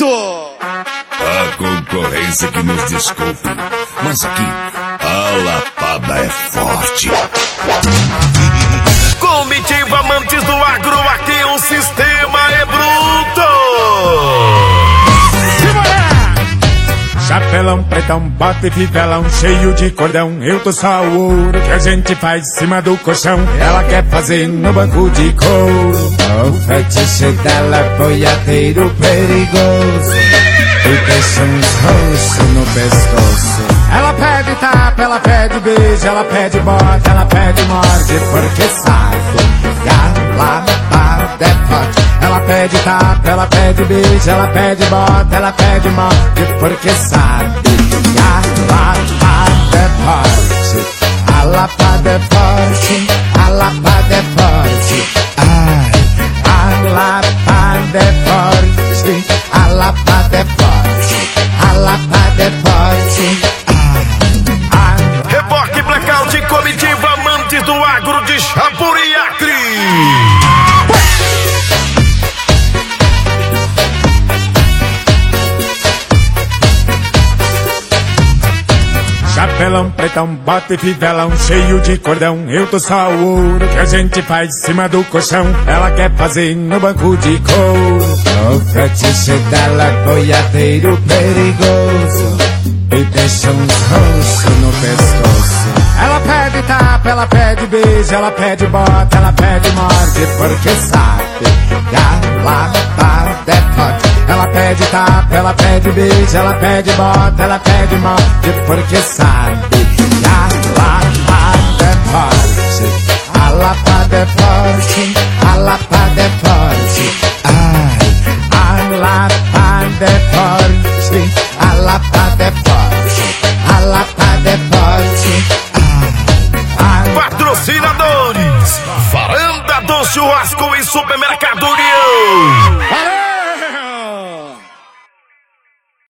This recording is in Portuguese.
A concorrência que nos desculpe, mas aqui a lapada é forte. Comitiva amantes do agro, aqui o sistema é bruto. Chapelão, pretão, bota e fivelão, cheio de cordão. Eu tô só o ouro que a gente faz em cima do colchão. Ela quer fazer no banco de couro. O fetiche dela é boiadeiro perigoso e deixa uns roxos no pescoço. Ela pede tapa, ela pede beijo, ela pede bota, ela pede morde, porque sabe que a lapada é forte. Ela pede tapa, ela pede beijo, ela pede bota, ela pede morde, porque sabe que a lapada é forte. A lapada é forte, a lapada é forte. Ai, a lapada é forte, a lapada é forte, a lapada é forte. Reboque blackout, comitiva amantes do agro de Chapuriacri. Chapelão, pretão, bota e fivelão, cheio de cordão. Eu tô só o ouro que a gente faz em cima do colchão. Ela quer fazer no banco de couro. O fetiche dela é boiadeiro perigoso e deixa uns roxos no pescoço. Ela pede tapa, ela pede beijo, ela pede bota, ela pede morde, porque sabe que a lapada é forte. Ela pede tapa, ela pede beijo, ela pede bota, ela pede morde, porque sabe que a lapada é forte. A lapada é forte, a lapada é forte. Ai, a lapada é forte, a lapada é forte, a lapada é forte. Patrocinadores: Varanda do Churrasco e Supermercado União.